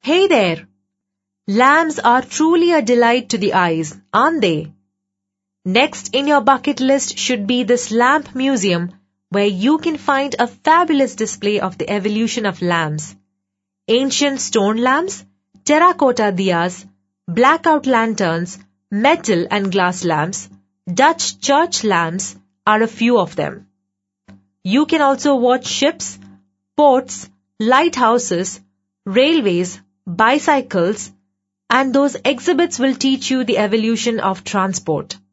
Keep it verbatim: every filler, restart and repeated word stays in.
Hey there! Lamps are truly a delight to the eyes, aren't they? Next in your bucket list should be this lamp museum where you can find a fabulous display of the evolution of lamps. Ancient stone lamps, terracotta diyas, blackout lanterns, metal and glass lamps, Dutch church lamps are a few of them. You can also watch ships, ports, lighthouses, railways, bicycles, and those exhibits will teach you the evolution of transport.